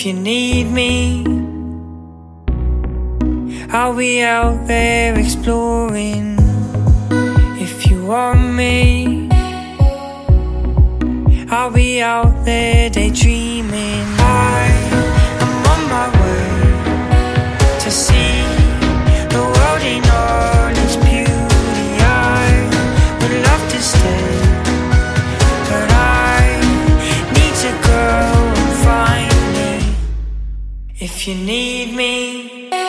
If you need me, I'll be out there exploring. If you want me, I'll be out there daydreaming. I am on my way to see the world in all its beauty. I would love to stay, but I need to go and find me. If you need me,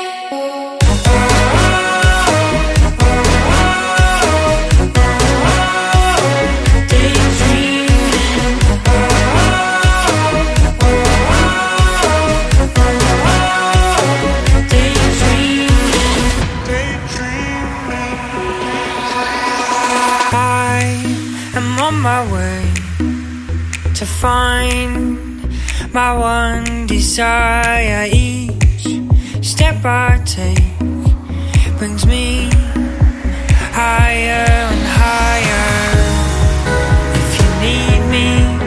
on my way to find my one desire. Each step I take brings me higher and higher. If you need me,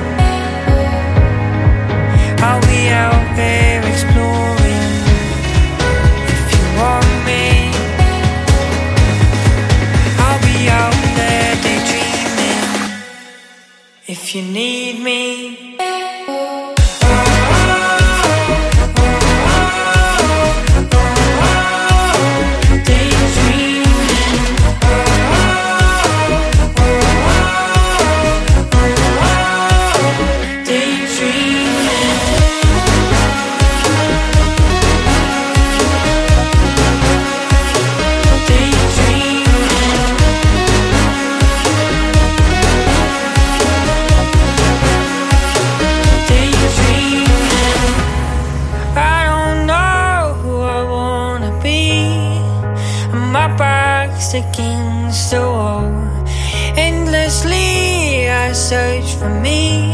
I'll be out there exploring. If you want me, I'll be out there daydreaming. If you need me, against the wall. Endlessly I search for me.